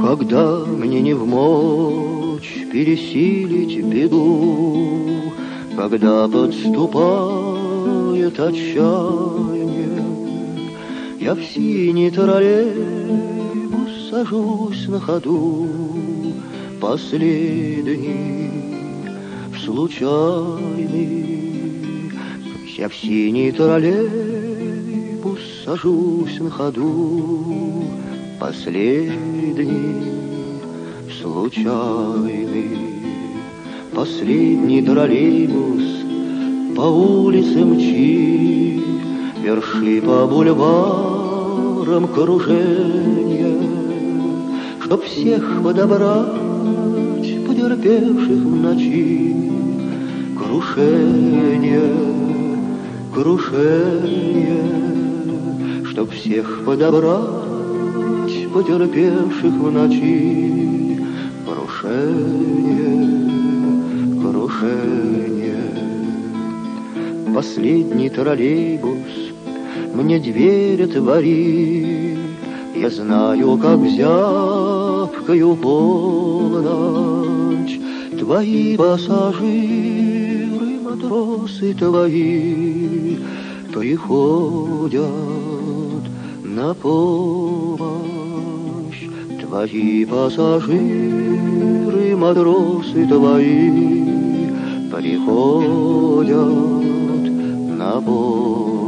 Когда мне не вмочь пересилить беду, когда подступает отчаяние, я в синий троллейбус сажусь на ходу, последний, в случайный. Я в синий троллейбус сажусь на ходу, последний, случайный. Последний троллейбус по улице мчит, верши по бульварам круженья, чтоб всех подобрать, потерпевших в ночи крушение, крушение, чтоб всех подобрать, потерпевших в ночи крушение, крушение. Последний троллейбус мне дверь отвори, я знаю, как зябкою полночь твои пассажиры, матросы твои приходят на помощь. Твои пассажиры, матросы твои приходят на помощь.